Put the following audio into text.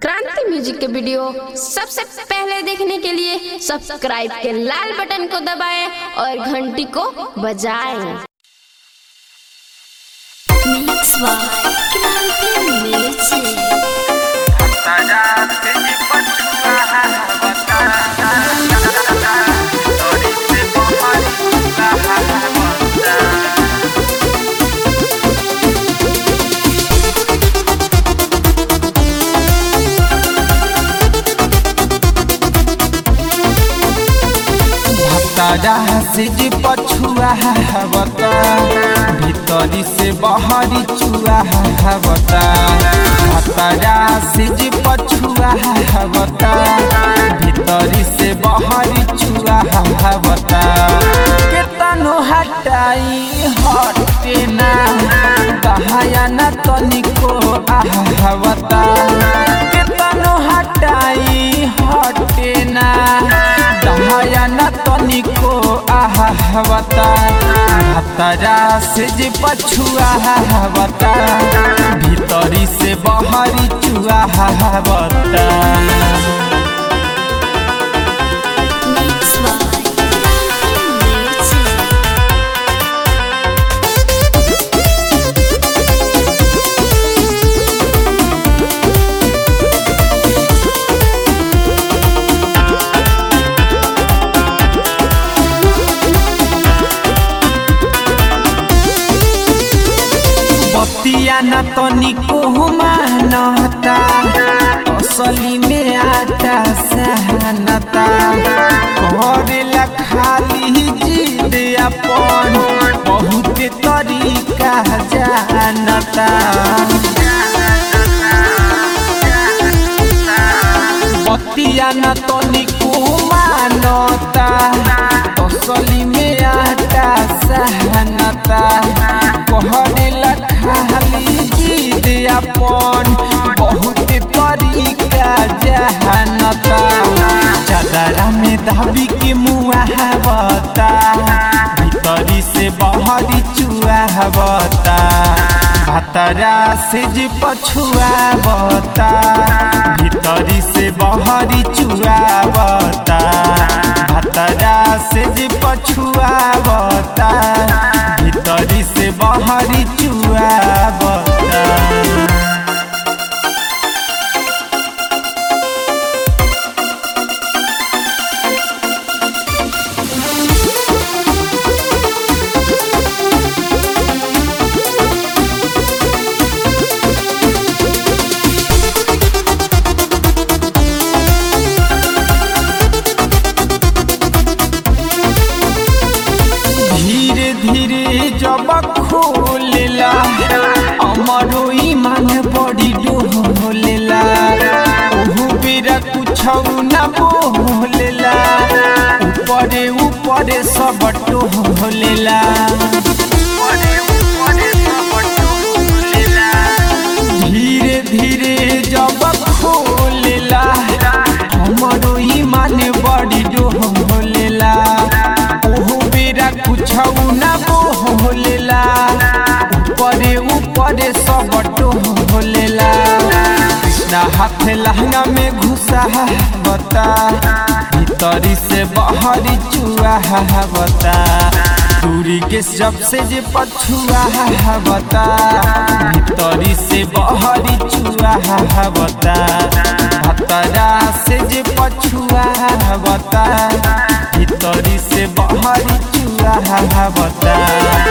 क्रांति म्यूजिक के वीडियो सबसे पहले देखने के लिए सब्सक्राइब के लाल बटन को दबाएं और घंटी को बजाएं। Mix by Kranti music. तारा से जी पछुआ बता भीतरी से बाहरी चुआ बता तारा से जी पछुआ बता भीतरी से बाहरी चुआ बता केतनो हटाई हटे ना कहाया ना तनिको बता केतनो हटाई हटे ना कहाया ना तनिको बता तारा से जे पछुआ बता भीतरी से बाहरी चुआ बता। बतिया न तनिको मानता असली में आता सहनता करेला खाली जिद अपन बहुत तरीका जानता बतिया न तनिको मानता असली में आता सहनता करेला खाली जिद अपन बहुत तरीका जहानता चादरा में दाबी के मुआ बता भीतरी से बाहरी चुआ बता तारा से जे पछुआ बता भीतरी से बाहरी चुआ बता तारा से जे पछुआ बता भीतरी से बाहरी चुआ बता। धीरे धीरे जब खोलेला अमरो ईमान बड़ी डोलेला ओहु बेरा कुछ न बोलेला ऊपरे ऊपरे सब टोलेला धीरे धीरे जब खोलेला अमरो ईमान बड़ी डोलेला कुछ न बोलेला ऊपरे ऊपरे सब टोलेला कृष्णा हाथ लहंगा में घुसा बता भीतरी से बाहरी चुआ बता दूरी के सबसे जे पछुआ बता भीतरी से बाहरी चुआ बता तारा से जे पछुआ बता भीतरी से बाहरी चुआ बता।